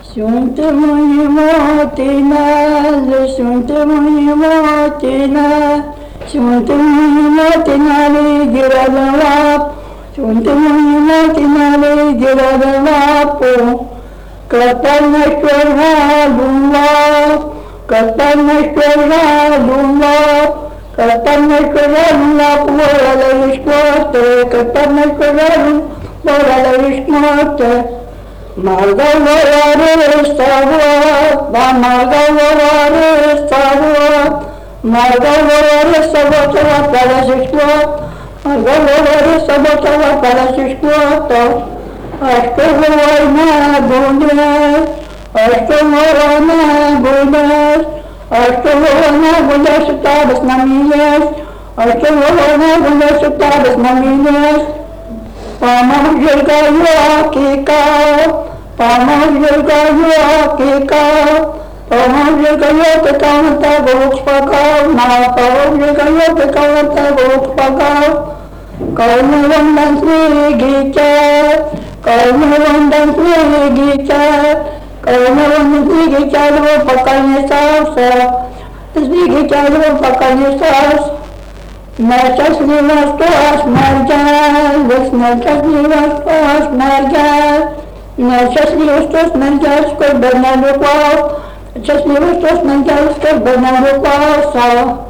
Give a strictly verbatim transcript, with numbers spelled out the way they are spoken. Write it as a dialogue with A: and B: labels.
A: Siunte mâine matinale, siunte mâine matinale, siunte mâine matinale, ghira de lap, siunte mâine matinale, ghira de lapu, cătăne șoara d'un lap, cătăne șoara d'un lap, cătăne șoara d'un lap, vorele își moarte, cătăne șoara d'un vorele își moarte. Margălăoare savat, ba margălăoare savat, margălăoare savat la care se scoată, margălăoare savat la care se scoată. Așteptări nebunesc, așteptări nebunesc, așteptări nebunesc să tabăs n-aminesc, așteptări nebunesc să tabăs n-aminesc. Pamajul gaiachica, pamajul gaiachica, pamajul gaiachica te văd spăcau, na pamajul gaiachica te văd spăcau. Călnărăm de-n strighice, călnărăm de-n strighice, călnărăm de-n strighice, după călne salsă, strighice după călne salsă. Năceasnivă stoas mergeles, năceasnivă stoas mergeles, năceasnivă stoas mergeles, că bărnă lucrau, năceasnivă stoas mergeles, că bărnă lucrau sau